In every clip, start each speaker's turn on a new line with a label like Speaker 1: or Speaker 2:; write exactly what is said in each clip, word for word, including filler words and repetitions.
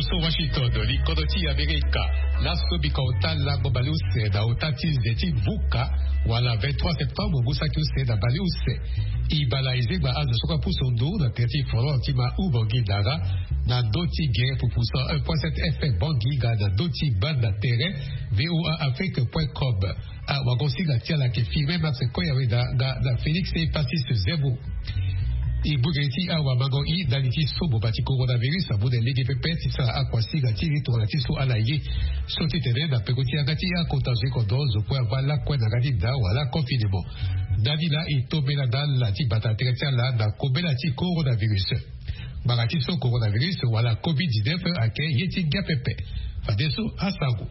Speaker 1: so Washington li kodoti Amerika la sobika otala bobaluse da otati zeti vuka wala vingt-trois septembre busaki use da baliuse ibalaize ba azo soka pusondo na terti foro tima ubangi dara na doti guerre pour poussa un point sept F M bangi ga na doti banda terrain V O A afrique point com a wagosi la tia la ke filme max koya da da Félix et Patrice Zebo i bugeti awa mago i daliti sobo bati coronavirus abu de lege pepe tisa akwasi gati ritorati so alaye so titere da pekoti agati ya kontaje kodozo po avala kwa na gati da wala confinement davila i tobela dal la ti bata teretia la da kobela ti coronavirus bagati so coronavirus wala covid dix-neuf ake yeti gapepe fadeso asago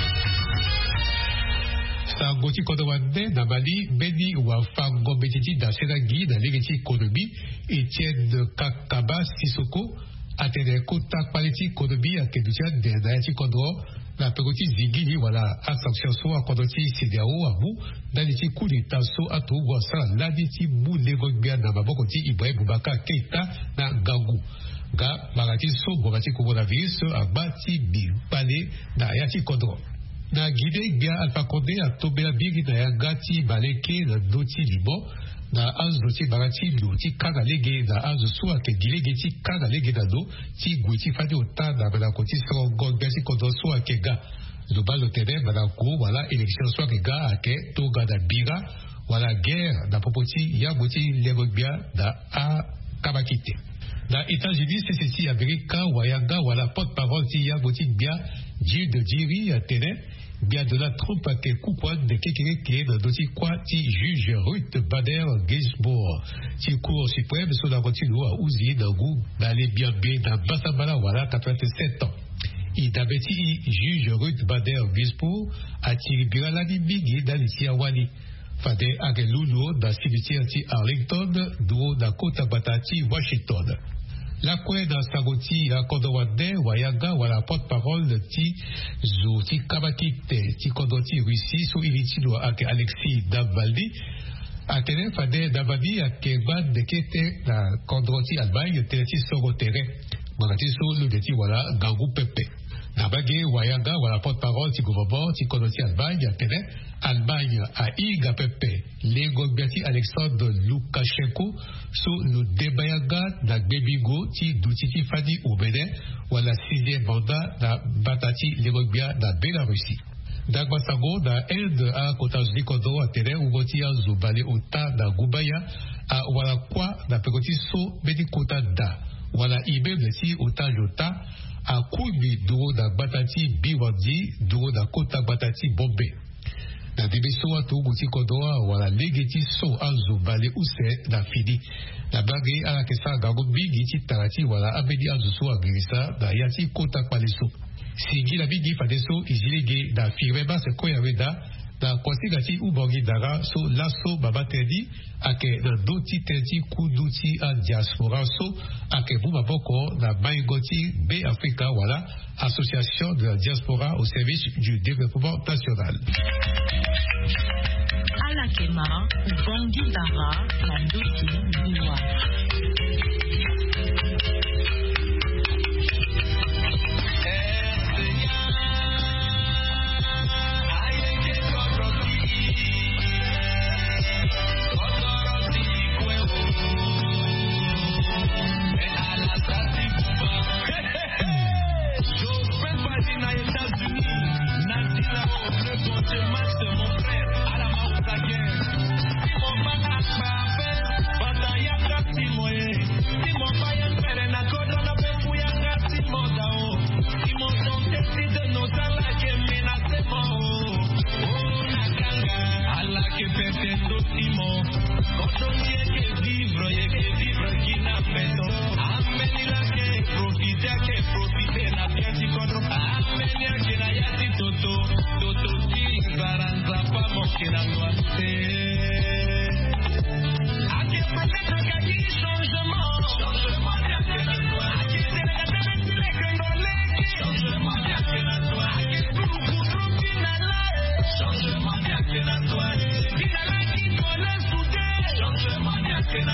Speaker 1: Sangoti Kodowande, Namali, Beni ou Fango Betiti da Senangi, da Legeti Konobi, Etienne Kakaba Sissoko, Atene Kota Paleti Konobi, Akedujan, de Nayati Kodro, la Pegoti Zigili, voilà, à sanction soit Kodoti Sidéo, à vous, Daliti Kouli Tasso, à tout, Wassa, Laditi Mou, Levogbia, Namabokoti, Ibrahim Boubaka, Keita, na Gangou. Ga, Marati So, Bogati Coronavirus, Abati, Bi, Palé, na Yati Kodro. Na Guinée bien Alpha Condé a tombé la bigi na yangati baleke na doti libo na azoti barati luti kaga lege na azu suwa ke gilege ti kaga lege na do ti guiti fadi ota na bana koti songo gasi kodo suwa ke ga lo balo tene bana ko wala élection suwa ke ga ake to ga da biga wala guerre na popoti ya boti lego bia da a kabakite na États-Unis c'est ceci Amerika wayanga wala porte-parole ti ya boti bia Dieu de Diri à tene bien de la trompe à quel coup point de kékéké dans dossier quoi ti juge Ruth Bader Ginsburg ti cour suprême sur la voiture à Ouzi dans goût d'aller bien bien dans Bassambala voilà quatre-vingt-sept ans il avait ti juge Ruth Bader Ginsburg a tiré bien la bigi dans les Wali fade agelulo dans cimetière ti Arlington do da Kota Batati Washington. La kwe dans Sagoti, la Kodowande, Wayaga, wala porte-parole ti zo ti kabakite, ti kodoti Russie, so ilitilo ake Alexis Davaldi, atene fade Davaldi ake bad de kete la kodoti Allemagne, teleti sorotere, magati so le deti wala gangou pepe. Nabage, Wayaga, wala porte-parole ti gouvernement, ti kodoti Allemagne, atene, Allemagne a iga pepe, lego biati Alexandre Loukachenko, so le débayaga na Bebigo ti doutiti fadi au Bénin wala sixième mandat na Batati Legogbia na Bélarussie. Dagbasango na Inde a Kotajdi Kodo a Tere ou voti a Zubale Ota na Gubaya a wala kwa na pekoti so bedi kota da wala ibe besi Ota Jota a Kubi duro na Batati Biwandi duro na Kota Batati Bombay. Na debeso a to guti kodoa wala legeti so anzo bale use na fidi na bage ala kesa gago bigi ti tarati wala abedi anzo so agrisa na yati kota kwaleso singi la bigi fadeso izilege na fireba se koya weda na kwasigati ubogi dara so laso babatedi ake na doti tenti kuduti a diaspora so ake buma boko na maingoti B Africa wala association de la diaspora au service du développement national.
Speaker 2: Alakema ubogi dara na doti niwa.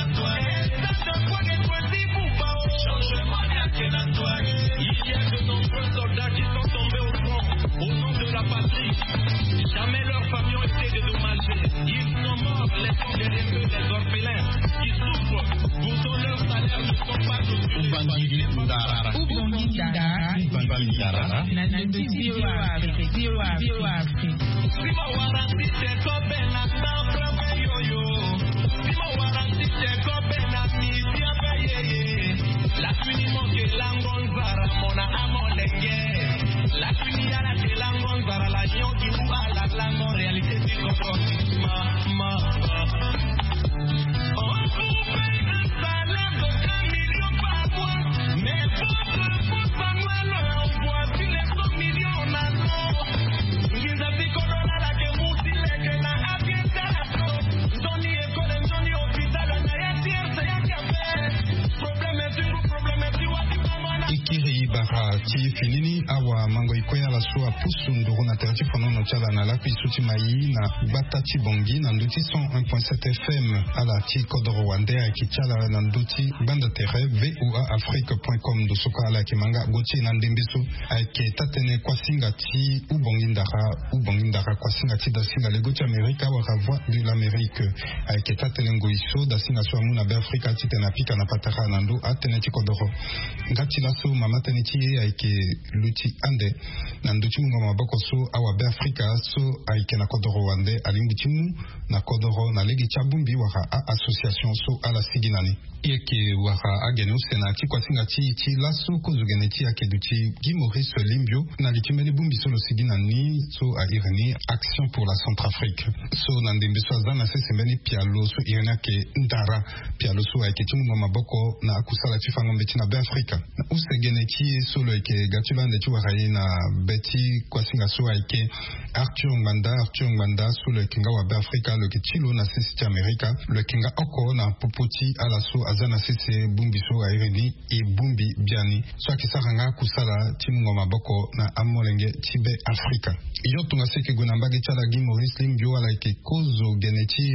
Speaker 3: Changement bien qu'un Antoine, il y a de nombreux Jamais leurs familles ont été dédommagées. Ils sont morts, laissant derrière eux des orphelins qui souffrent. Pourtant leurs salaires ne sont pas reçus.
Speaker 4: Ubangiji Ndara.
Speaker 2: Ubangiji Ndara.
Speaker 4: Ubangiji Ndara.
Speaker 2: Nando zero Africa. Zero Africa.
Speaker 3: Sima waranti teko bena sample yoyo. Sima waranti teko bena nibia beyeye. La tuni moke langonzara mona amolenge. La tuni yara te langonzara la nyonki uba la langon réalité du coco. Ma ma ma. On vous paye un salaire de un million par mois. Mais votre poste annuel envoie sur les cent millions en an. Ngiza pikono la la ke musile ke na abieta so. Doni école, doni hôpital, na yetier se yakabe. Problème sur problème sur wati mama.
Speaker 4: Ikiri bara ti finini awa mango ikoya la so apusu ndoro na terti fono no chala na la pisuti mai na bata ti bongi na nduti cent un virgule sept F M ala ti kodoro wande ki chala na nduti banda tere v o a afrique point com do soka ala ki manga gochi na ndembiso ke tatene kwasinga ti ubongi ndara ubongi ndara kwasinga ti da singa le gochi amerika wa voix de l'amérique ke tatene ngoiso da singa so amuna be afrika ti tena pika na patara na ndo atene ti kodoro ngati la so mama tene ti ke luti ande na nduti mungo maboko so awa be afrika so aike na kodoro wande alingi timu na kodoro na legi chabumbi waka a association so ala siginani yeke waka agene usena ti kwasinga ti ti laso kozugene ti ake duti Guy Maurice Limbio na litimele bumbi so lo siginani so a irani action pour la Centrafrique so na ndembe so azana se sembeni pialo so irani ke ndara pialo so aike ti mungo maboko na akusala ti fangombe ti na be afrika na usegene ti so lo eke gatulande ti waka na beti kwasinga so aike Arthur Nganda Arthur Nganda so le kinga wa be afrika le kitilo na sisi amerika le kinga oko na popoti ala so azana sisi bumbi so aireni e bumbi biani so akisanga kusala timu maboko na amolenge tibe afrika iyo tunga seke gona mbage chala Guy Maurice Limbio ala ke kozo geneti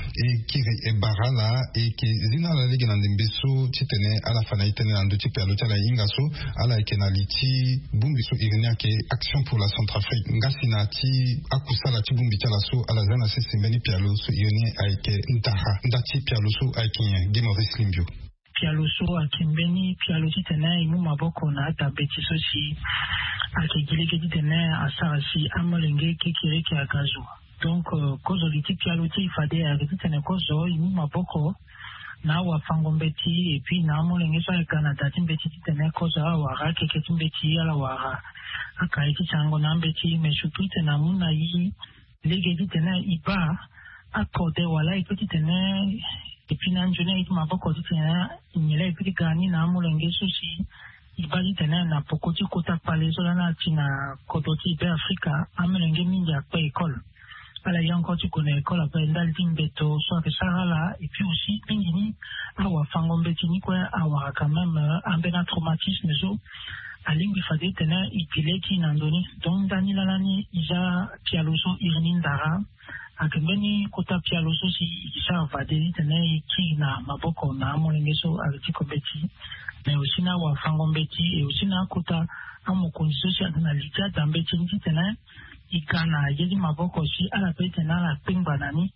Speaker 4: e kire e barala e ke zina la lege na ndembeso titene ala fana itene na nduti pelo chala inga so ala ke na liti bumbi so irenia ke action pour la Centrafrique ngasina ti akusala ti bumbi chala so ala zana sisi mbeni pialo so irenia aike ntaha ndati pialo so aike Guy Maurice Limbio
Speaker 5: pialo so akimbeni pialo titene imu maboko na ata beti so si akigileke titene asara si amolenge kekireke akazo donc kozo liti pialo ti fade akititene kozo imu maboko na wa fangombeti et puis na amolenge so Canada timbeti titene kozo awara keke timbeti ala wara akaiti chango na mbeti meshupite na muna yi lege titene iba akode wala ikoti tene et puis na njone iti maboko titene inyele ipiti gani na amolenge so si ibali tene na pokoti kota pale so na tina kodoti be Afrika amolenge mingi akpe école ala yanko tu connais école après ndal timbeto so que ça là et puis aussi pingini awa fangombeti ni quoi awa quand même ambena traumatisme so alingi fade tene ikileki nandoni donc dani lalani ija pialoso irnindara akembeni kota pialoso si isa fade tene ki na maboko na amolenge so artiko beti mais aussi na wa fangombeti et aussi na kota amokonzi social na lita tambeti ni tene ikana yedi maboko si ala pete na la pingba nani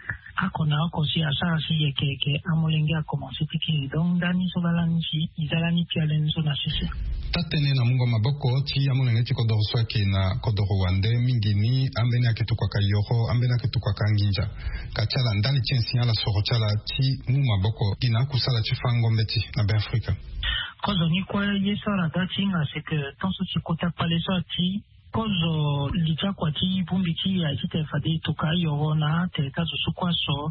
Speaker 5: akona ako si asara si yekeke amolenge a commencé tiki donc dani so balani si izalani pialen so na sisi
Speaker 4: tatene na mungo maboko ti amolenge ti kodoro swake na kodoro wande mingini ambeni aketukwa ka yoro ambeni aketukwa ka nginja kachala ndali chensi ala soro chala ti mu maboko ina kusala ti fangombe ti na be Afrika
Speaker 5: kozo ni kwa yesara dati nga c'est que tanso ti kota pale so ti kozo licha kwa ti bumbi ti ya ite fade tuka yoro na te tazo sukwa so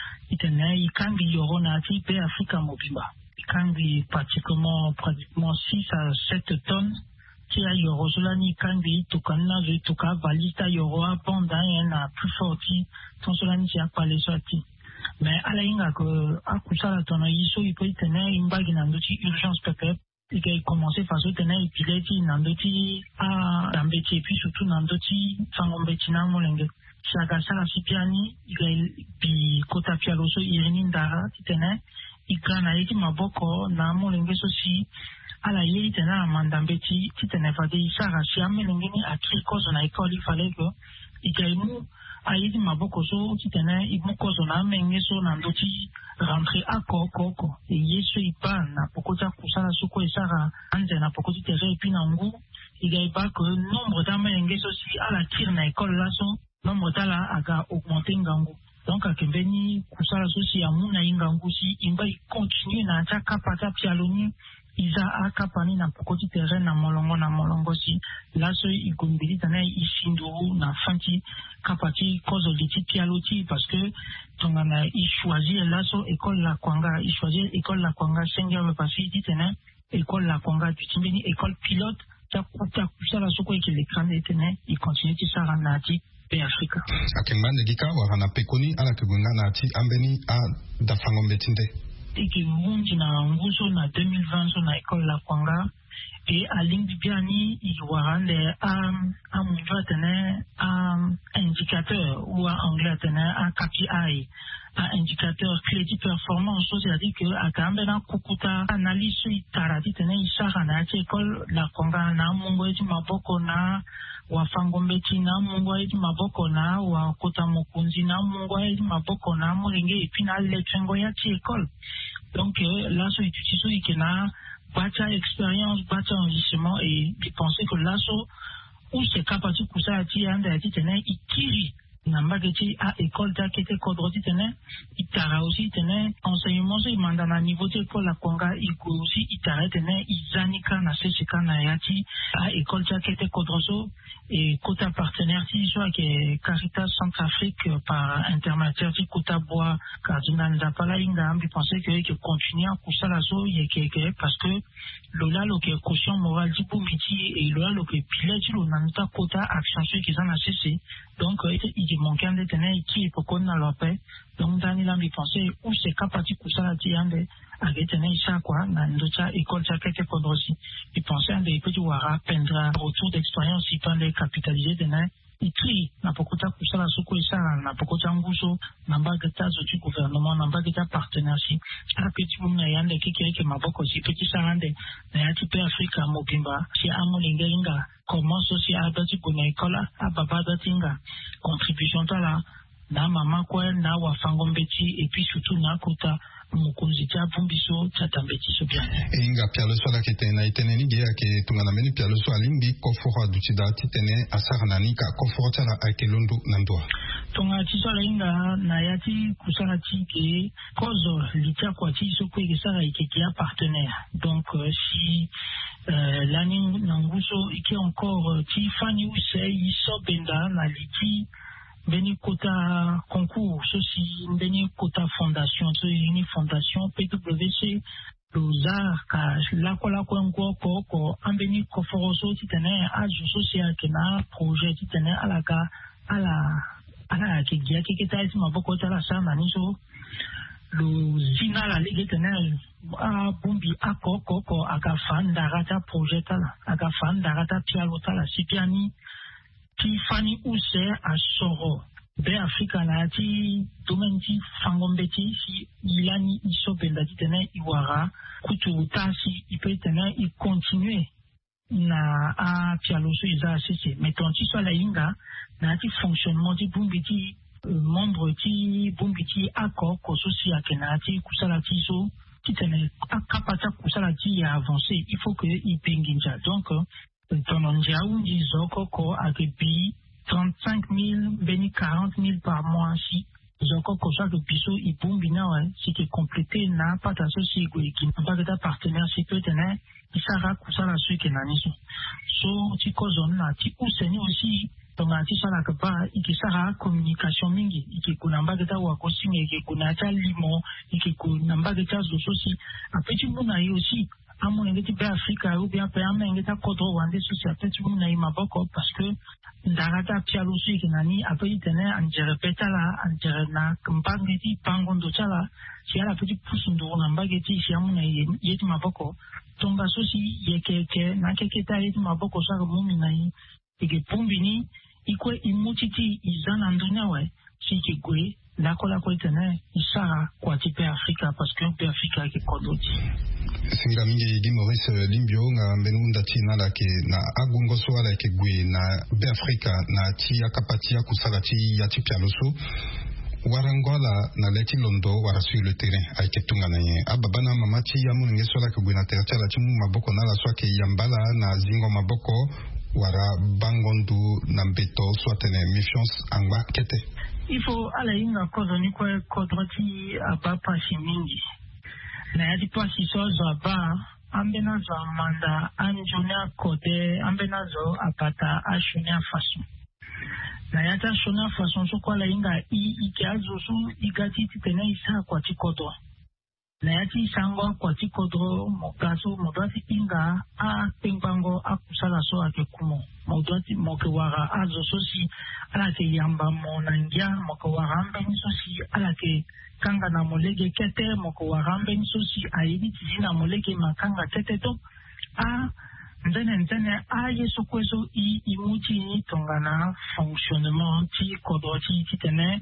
Speaker 5: itene ikambi yoro na ti pe Afrika mobimba ikambi pratiquement pratiquement six à sept tonnes ti ya yoro solani ikambi tuka na zo tuka valista yoro a banda na plus fort ti ton solani ti apale so ti mais ala inga ko akusala tono yiso ipo itene imbagi na ndoti urgence pepe il a commencé face au tenant et puis il a dit nandoti a ambeti et puis surtout nandoti fangombeti na molenge chaque sala sipiani il a bi kota pialoso irini ndara titene ikana yiti maboko na molenge sosi ala yiti tena mandambeti titene fade isara si amelenge ni akri kozo na école il fallait que ikaimu aidi maboko so titene imuko so na mengeso na ndoti rentrer à kokoko et yeso ipa na pokota kusala suko esara anje na pokoti tere ipinangu igaiba que nombre d'amengeso si à la tire na école là so nombre tala aga augmenter ngangu. Donc à Kembeni kusala so si amuna ingangu si imba continue na ta kapata pialoni Isa akapani na pokoti terrain na molongo na molongo si laso ikumbili tana isinduru na fanti kapati kozo liti pialoti parce que tongana i choisir laso école la kwanga i choisir école la kwanga senga parce que tena école la kwanga du timbeni école pilote ta kuta kusala soko ke l'écran tena i continue ti sara nati pe Afrika
Speaker 4: akemane dika warana pekoni ala kubunga nati ambeni a dafango betinde
Speaker 5: Iki mungi na nguso na deux mille vingt so na école la Kwanga et à l'Indibiani il warande a a munva tene a indicateur ou a anglais tene a K P I a indicateur crédit performance c'est-à-dire que a kambena kukuta analyse itarati tene isara na école la Kwanga na mungo eti maboko na wafangombeti na mungo eti maboko na wa kota mokunzi na mungo eti maboko na mulenge et puis na letrengo ya ti école. Donc euh, là so utiliso ikena bacha expérience bacha enrichissement et puis penser que là so où c'est capable kusa ti anda ti tene ikiri namba geti a école ta kete kodroti tene itara aussi tene enseignement so imanda na niveau de école la Konga iko aussi itara tene izanika na sesika na yati a école ta kete kodroso et kota partenaire ti soit que Caritas Centrafrique par intermédiaire ti kota bois cardinal zapala inga ambi penser que que continuer à kusala so yeke parce que lola lo que caution morale ti pomiti et lola lo que pilote lo nanta kota action qui ça na cessé donc il manquait de tenir qui pour qu'on a la paix donc dans l'ambi penser où c'est capable de kusala ti ande avec tenir ça quoi na ndocha école ça quelque kodrosi il pensait des petits wara pendra retour d'expérience si pas les capitaliser de na itri na pokota kusala soko isara na pokota nguso namba gata zotu gouvernement namba gata partenaire si a petit muna yande kiki ke maboko si petit sarande na yati pe Afrika mobimba si amulinga inga comment social dati kuna ikola ababa datinga contribution tala na mama kwa na wafangombeti et puis surtout na kota mukunzi tia pumbiso tatambeti so bien
Speaker 4: inga pialo so la ketena iteneni ge ke tungana meni pialo so alimbi kofora dutida titene asarnani ka kofora tala akelundu nandwa
Speaker 5: tonga tiso la inga na yati kusana ti ke kozo litia kwa ti so ko ke sara ike ki partenaire donc euh, si euh, l'année nanguso ike encore ti fani use iso benda na liti Beni Kota concours, ceci, Beni Kota fondation, ce une fondation P W C, Lozar, la kola ko ngo ko ko ambeni ko foroso titene a ju social kena projet titene ala ka ala ala ke gia ke ta isi maboko tala sana niso lo zina la ligue tene a bumbi a ko ko ko aga fanda rata projet tala aga fanda rata pialo tala sipiani ti fani use a soro be Afrika na ti domaine fangombeti si ilani iso benda ti tene iwara kutu utasi ipe tene i continuer na a pialoso isa sese meton ti so la inga na ti fonctionnement ti bumbiti membre ti bumbiti accord ko so si akena ti kusala ti so ti tene akapata kusala ti ya avancer il faut que i penginja donc Tononja undi zoko ko akebi trente-cinq mille beni quarante mille par mois si zoko ko ça que biso ibumbi na ouais si que complété na pas ta soci ko qui pas de partenaire si peut tenir isara kusala su ke nani so so ti ko zone na ti useni aussi tonga ti sala ka ba ikisara communication mingi ikikunamba geta wa ko singe ikikuna ta limo ikikunamba geta zo soci apeti muna yi aussi amu ngeti be Afrika ou bien pe ame ngeta kodro wande société tu na imaboko parce que ndarata pialo su kinani apeli tene anjere petala anjere na mbangeti pangondo chala si ala petit pusundo na mbageti si amu na yeti maboko tonga sosi yekeke na keketa yeti maboko sa ko mumi na yi ike pumbini ikwe imutiti izana nduna we si ke gwe la kola ko itene isara kwa tipe Afrika parce que pe Afrika ke kodoti
Speaker 4: singira mingi Guy Maurice Limbio nga mbenunda tina la ke na agungo so ala ke gwe na be Afrika na ti akapatia kusala ti ya ti pialoso warangola na leti londo wara sur le terrain ay ke tunga na ye ababana mama ti yamu nge so la ke gwe na tercha la ti mu maboko na la so ke yambala na zingo maboko wara bangondu na mbeto so tene méfiance angba kete
Speaker 5: il faut ala inga kozo ni kwa kodroti abapa shimingi na yadi pasi so zaba ambena zo manda anjonia kode ambena zo apata ashunia fason na yata ashunia fason so kwa la inga i ikiazo so igati titene isa kwa tikodwa na yati sango kwa tikodro mokaso modati inga a pingbango a kusala so ake kumo modati mokewara azo so si ala ke yamba monangia mokewara ambeni so si ala ke kanga na molege kete moko warambe nsusi aidi tizina molege makanga tete to a ndene ndene a yeso kwezo i imuti ni tongana fonctionnement ti kodoti titene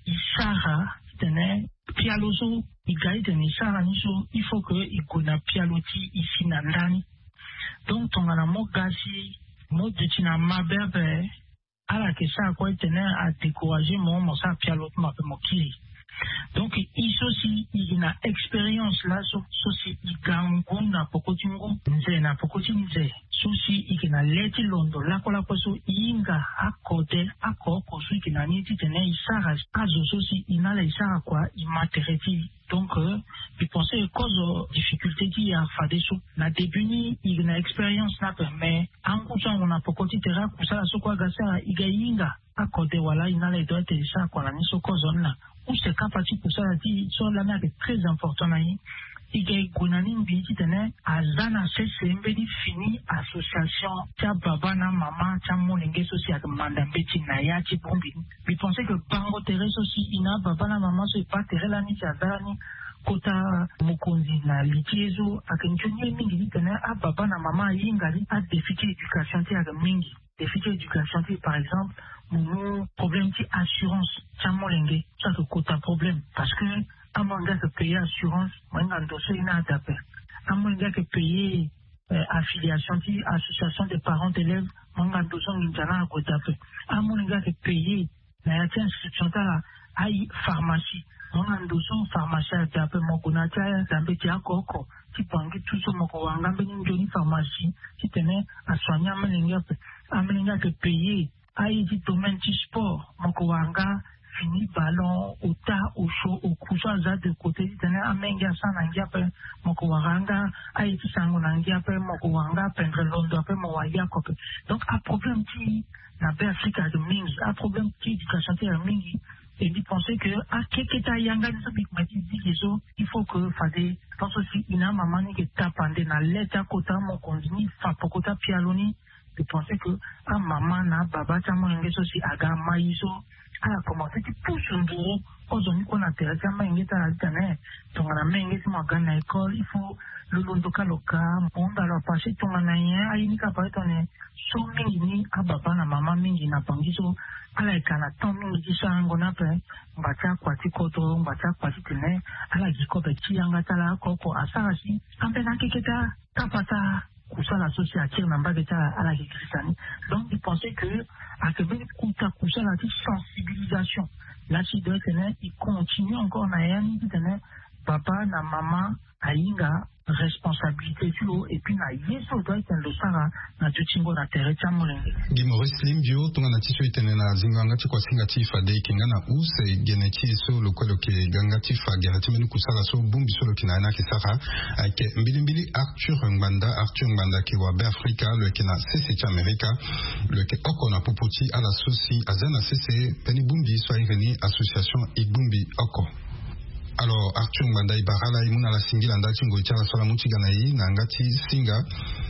Speaker 5: isara titene pialoso igaite ni sara niso il faut que ikona pialoti ici na ndani donc tongana mogasi modeti na mabebe ala ke sa kwa tene a décourager mon mo sa pialoti ma mokili. Donc, il aussi, il a expérience là, ceci, il gangu na pokotingo, nze na pokotinze, ceci, il a leti londo, la kola poso, inga, akode, akoko, ceci, il a niti tene, il sara, azo, ceci, il a les sara quoi, il matériti. Donc, euh, il pensait que cause difficulté qui a fait des sous. Na début ni, il a expérience na mais en couchant on a pokoti terra, pour ça la sokwa gasa, il a inga, akode, voilà, il a les doigts et ça, quoi, la ni soko zone là. Où c'est capable pour ça, dit, sur la mer est très important là. Il y a Gounanin Bidi Tene, à Zana C C M B D fini association, Tia Babana Mama, Tia Molingue Social, Madame Betty Naya, Tibombi. Vous pensez que Bango Thérèse aussi, Ina, Babana Mama, c'est pas Thérèse Lani, Tiazani, Kota Mukonzi, na Litiezo, à Kenjuni Mingi, Tene, à Babana Mama, Yingali, à défi d'éducation, Tia Mingi. Défi d'éducation, par exemple, mon problème qui assurance, Tia Molingue, ça c'est Kota problème, parce que à mon gars que payer assurance, moi un dossier n'a pas d'appel. À mon gars que payer euh, affiliation, association des parents d'élèves, moi un dossier n'a pas d'appel. À mon gars que payer la inscription à la pharmacie, moi un dossier pharmacie d'appel, mon connaît un petit accord, qui pangue tout ce mon courant, une pharmacie, qui tenait à soigner à mon gars, à mon gars que payer à y domaine du sport, mon courant. Fini ballon au tas au chaud au couchage de côté tenait à menga sans n'angiape moko waranga aïti sango n'angiape moko wanga pendre londo ape mo waya kope donc un problème qui na be Afrika de mingi un problème qui éducation de mingi et dit penser que à keketa yanga de big mati dit so il faut que fade pense aussi ina mamani que tapande na leta kota mo konzini fa pokota pialoni de penser que à maman na baba tamo ngeso si aga maiso ala commencé tu pousses un bureau aujourd'hui qu'on a intéressé à m'inquiéter à l'année donc on a m'inquiété moi quand à l'école il faut le londoka loka on va leur passer ton année à une capacité on est so mingi à papa na maman mingi na pangiso ala kana tant mingi ça on a fait bacha kwati koto bacha kwati tene ala giko beti yanga tala koko asasi ampena keketa kapata kusala associative namba beta ala kikrisani donc ils pensaient que à que même kuta kusala la sensibilisation là si doit tenir il continue encore na yani tenir papa na maman ainga responsabilité sur et puis na yeso doit être le sara na tutingo na terre chamolenge
Speaker 4: Guy Maurice Limbio tunga na tisho itene na zinganga chikwa singati fade kinga na use geneti so lokolo ke gangati fa gerati menu kusala so bumbi so lokina na kisara ake mbili mbili Arthur Ngbanda Arthur Ngbanda ki wa be Afrika le kina C C America le ke oko na popoti ala sosi azana C C peni bumbi so ireni association ibumbi oko. Alors Arthur Mbanda Ibarala imuna la singila ndati ngoichara sola muchiganayi na ngati singa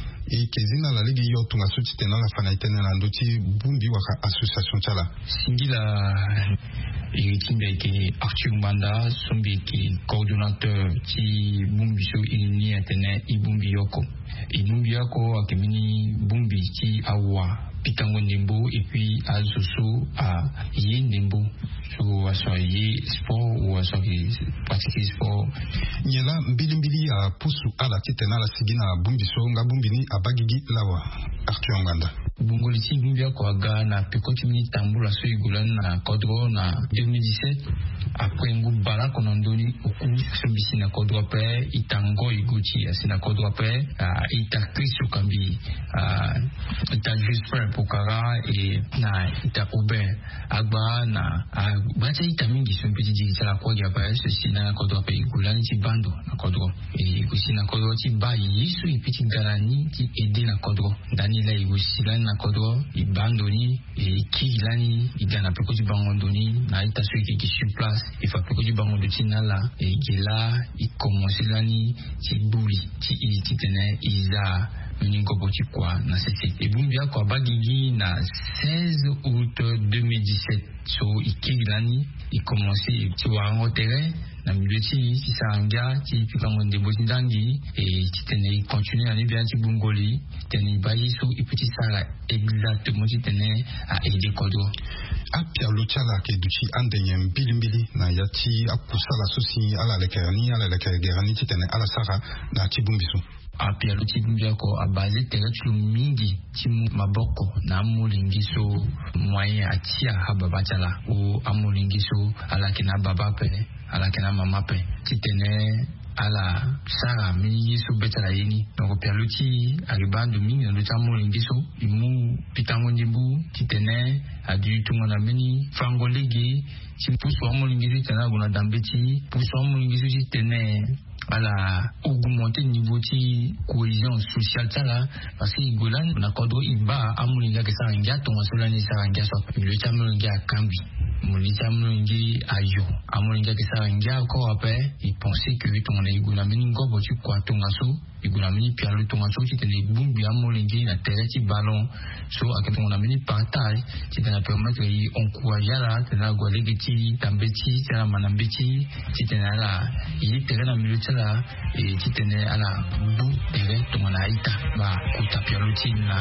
Speaker 4: e kezina la ligi yo tunga suti tena la fana itena na ndoti bumbi waka association chala
Speaker 6: singila iritimbe ke Arthur Mbanda sombi ki coordinateur ti bumbi so ini tena ibumbi yoko ibumbi yoko akemini bumbi ti awa Pitango Ndembo et puis à Zoso à Yé Ndembo. So, à soit Yé sport ou à soit pratiquer sport.
Speaker 4: Nyela mbilimbili à Poussou à la Titena la Sigina Bumbiso, Ngabumbini à Bagigi Lawa, Arthur Nganda.
Speaker 6: Bungolisi Bimbia Kwaga na Pekotimini Tamboula Soygulan na Kodro na deux mille dix-sept. Après un groupe Bala Konondoni, Oku, Sobisi na Kodro Pé, Itango Iguchi, Asina Kodro Pé, Ita Chris Okambi, Ita Jusper Pokara et na Ita Oben, Agba na Bacha Ita Mingi, son petit digital à quoi il y a pas, ceci na Kodro Pé, Igulan, Ti Bando, na Kodro. Et aussi na Kodro, Ti Ba, Yisu, et petit Galani, Ti Ede na Kodro. Danila Igusi, na Kodro, Ibandoni, et Kilani, Igana Peko du Bangondoni, na Ita Sui qui sur place. Il faut que du banc de Tinala et Gela, il commence l'année, c'est Bouli, il tenait, il a une goboti quoi, na cette et Bumbia quoi, Bagigi, na seize août deux mille dix-sept, so, il l'année, il commençait, tu vois, en terrain, na milieu ti si sanga ti pikango ndembo tindangi et ti tenait continuer à bien ti bungoli tenait bayi so et petit sala exactement ti tenait à aider kodo
Speaker 4: a Pierre Luchala ke duchi andenyem bilimbili na yati akusala sosi ala lekerani ala lekerani ti tenait ala sara na ti bumbiso
Speaker 6: a Pierre Luchala ko a basé tere tu mingi ti maboko na mulingiso moyen atia hababachala ou amulingiso ala kina baba pe ala kena mama pe titene ala sara mi so betala yeni donc perluti arriba de mingi no tamo lingiso imu pitango ndibu titene adu tungana meni fangolegi ti puso mo lingiso tena gona dambeti puso mo lingiso titene ala augmenter niveau ti cohésion sociale tala parce que Golan na kodo iba amulinga ke saranga to masolani saranga so le tamulinga kambi Molisa Mlungi Ayo. À Molinga qui s'arrange encore après, il pensait que ton Igunamini Gobo tu quoi ton asso, Igunamini Pierre le ton asso, tu tenais boum bien Molingi, la terre qui ballon, so à que ton amini partage, tu t'en as permettre d'encourager là, tu n'as pas l'égéti, t'embêti, tu n'as pas l'embêti, tu t'en as là, il est terrain dans le milieu de là, et tu t'en as à la bout terrain, ton aïta, bah, pour ta Pierre Lutine là.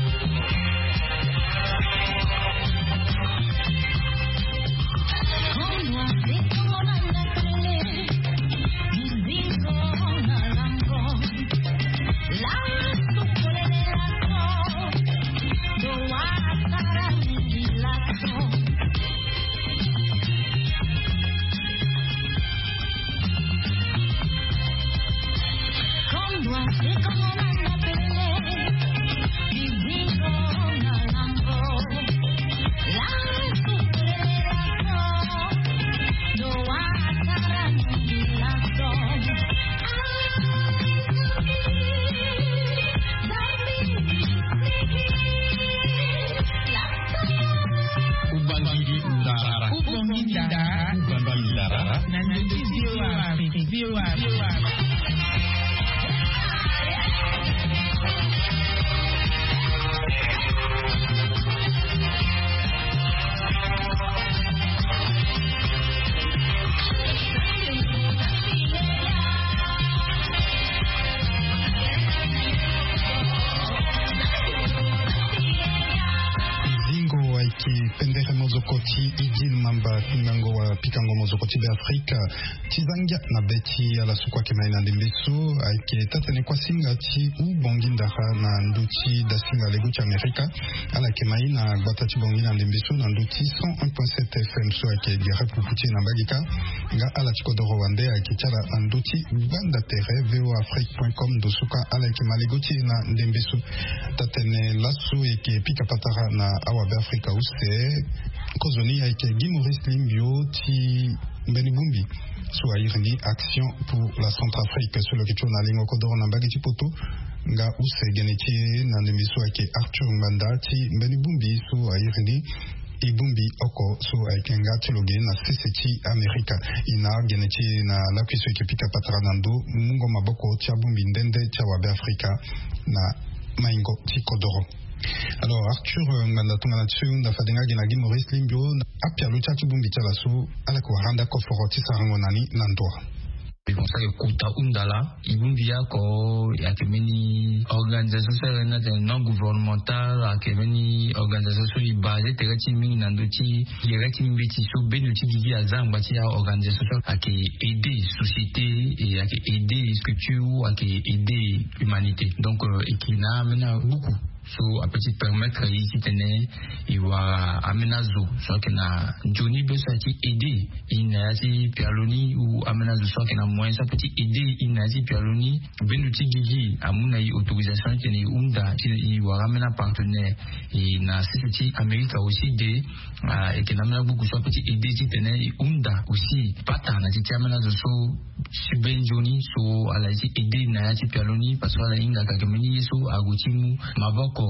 Speaker 4: Afrika tizangia na beti ala sukwa kemaina ndembeso aike tatane kwa singa ti u bongindara na nduti da singa lego ti Amerika ala kemaina gbata ti bongina ndembeso na nduti cent un point sept F M so aike gere puputi na bagika nga ala ti kodoro wande aike tiala na nduti banda tere voafrique point com do suka ala kema lego ti na ndembeso tatane laso eke pika patara na awabe Afrika use kozoni aike Guy-Maurice Limbio ti Mbeni Bumbi so ayirendi action pour la Centrafrique sur le kicho na lingo kodoro na mbagi poto nga use geneti na ndemiso ake Arthur Mbanda ti Mbeni Bumbi so ayirendi Ibumbi oko so aikenga tiloge na C C T America ina geneti na la kwiso ake pika patranando mungo maboko tia Bumbi ndende tia wabe Afrika na maingo ti kodoro. Alors Arthur Nganda là-dessus na fadenga gina Guy-Maurice Limbio apia lucha tibumbi tala so ala ko randa ko foroti sarangonani nandoa.
Speaker 6: Bon, ça le Kota Undala, Ibumbia ko yakemeni organisation non gouvernementale, yakemeni organisation basée tereti mingi nandoti, yereti mbeti so benuti gigi azang bati ya organisation ake aider société et ake aider structure, ake aider humanité. Donc et qui n'a amena beaucoup. So a petit permettre ici tenir il va amenazo so que na Johnny Bessa qui aider il n'a si pialoni ou amenazo so que na moins ça petit aider il n'a si pialoni benuti gigi amuna i autorisation tenir unda il va ramener partenaire et na c'est Amérique aussi des et que na mena beaucoup so petit aider si tenir unda aussi pata na si amenazo so ben Johnny so ala si aider na si pialoni parce que la inga kakemeni so agutimu maboko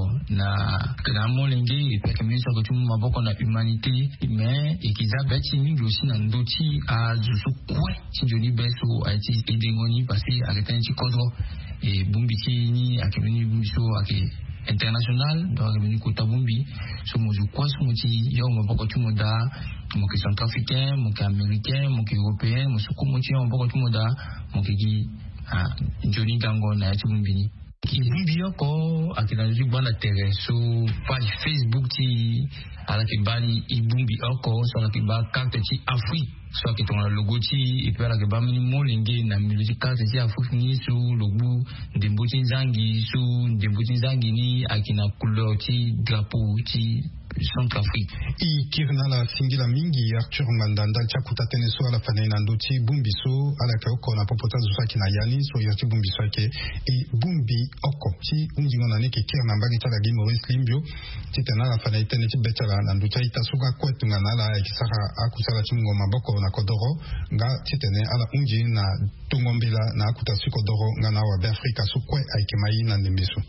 Speaker 6: na kana molenge et puis comme ça que tout maboko na humanité mais et qu'ils a bâti mingi aussi na ndoti a zusu kwe si Johnny Besso a été edengoni passé à l'éternité kodro et bumbiti ni akemeni bumbiso ake international donc akemeni kota bumbi so mozu kwa so moti yo maboko tout moda mo ke centrafricain mo ke américain mo ke européen mo so ko moti yo maboko tout moda mo ke gi a Johnny Gango na ati bumbini Ibumbi yoko akina jibana tere so page Facebook ti ala ke bani ibumbi yoko so ala ke ba carte ti Afrique so ke ton logo ti et puis ala ke ba mini molenge na musique carte ti Afrique ni so logo de mbuti zangi so de mbuti zangi ni akina couleur ti drapeau ti Centrafrique.
Speaker 4: I kirna la singila mingi Arthur Mandanda chakuta tene so ala fana na ndoti bumbi so ala ke oko na popota zo kina yani so yoti bumbi so ke e bumbi oko ti unji ngona ne ke kirna mbagi tala gi Maurice Limbio ti tena la fana tene ti betala na nduta ita suka kwetu ngana la ya kisaka akusala ti ngoma boko na kodoro nga ti tene ala unji na tungombela na akuta sikodoro ngana wa Afrika so kwe aikemai na ndembiso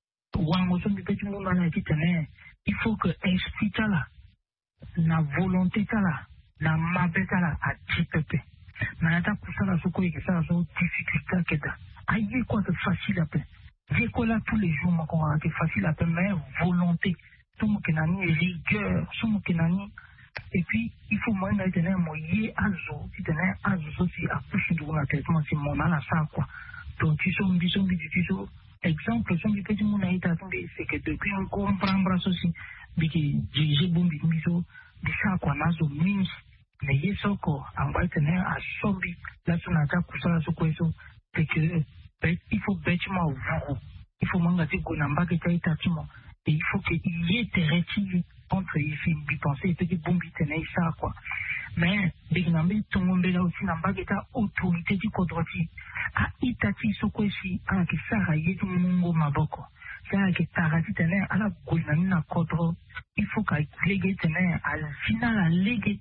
Speaker 5: wango so mbipeti ngona na ti tene. Il faut que esprit là, la volonté là, la mabete là, à tipepe. Nata kusala soko et que ça so difficulté que da. Aïe quoi de facile à peine. J'ai quoi là tous les jours ma qu'on a facile à peine mais volonté. Tout mon kenani rigueur, tout mon kenani. Et puis il faut moi na tenir moyen azo, si tenir azo si à coucher de la tête moi c'est mon ala ça quoi. Donc tu sont bisons tu sont exemple, son petit monde a été attendu, c'est que depuis on comprend aussi, biki j'ai bombi miso, bisa quoi nazo mins, mais y soko, en va tenir à sombi, là son attaque pour ça, so c'est que il faut bêtement vous, il faut mangater qu'on a pas été tatimo, et il faut qu'il y ait des rétives entre ici, bi penser, petit bombi tenait ça quoi. Mais, big nambi, tout le monde là aussi n'a pas été autorité du kodroti. A itati sokwesi ala ki sara yetu mungo maboko. Sara ki tarati tene ala gouinani na kodro. Il faut ka lege tene al final a lege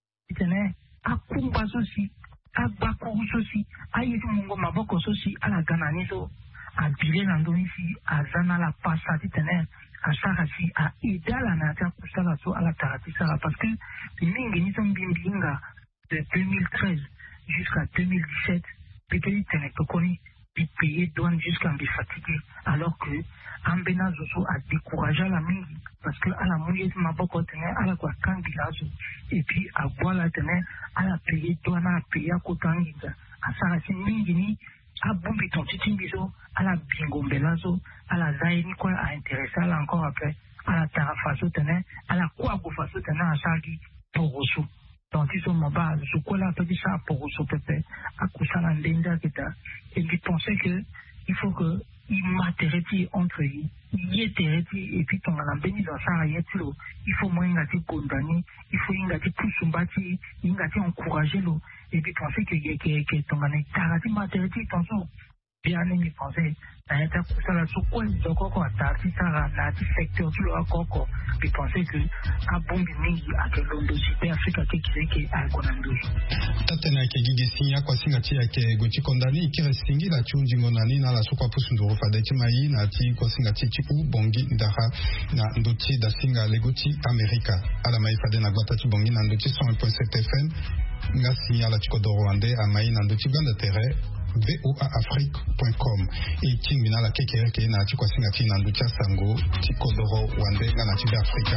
Speaker 5: tene a kumba sosi, a bakou sosi, a yetu mungo maboko sosi ala ganani so. A bile nandoni si, a zana la pasa tene. À Sarah si à idala na ta kusala so ala tarati sara parce que mingi ni son bimbinga de deux mille treize jusqu'à deux mille dix-sept peut-être tene kokoni bi payer douane jusqu'à bi fatigué alors que ambena zoso a découragé la mingi parce que ala mouye maboko tene ala kwa kangilazo et puis à boila tene ala payer douane a payer kotangiza à Sarah si mingi ni a bombi ton titimbizo à la bingombelazo à la zaini quoi a intéressé à la encore après à la tarafaso tene à la quoi faso tene à sagi poroso donc ils sont mobile je quoi là petit ça poroso pepe à kusala ndenda kita et puis penser que il faut que il matériti entre eux il y tereti et puis ton la béni dans ça yetlo il faut moins ngati condamner il faut ngati pusumbati ngati encourager lo et puis penser que que que ton ngati tarati matériti attention bien aimé penser à être pour ça la soukoua donc quoi tarati sara na ti secteur tu lo akoko puis penser que a bombi mingi a que londo super afrika ke kireke a konando
Speaker 4: tatena ke gigi sinya kwa singa ti ke gochi kondani ki resingi la chunji ngonani na la sukwa pusundo fa de ti mai na ti ko singa ti ti u bongi ndaha na ndoti da singa legoti amerika ala mai fa de na gbata ti bongi na ndoti cent un point sept F M nga sinya la chiko do Rwanda a mai na ndoti ganda tere v o a afrique point com et tingina la kekere ke na ti kwasinga ti na nducha sango ti kodoro wande nga na ti d'Africa.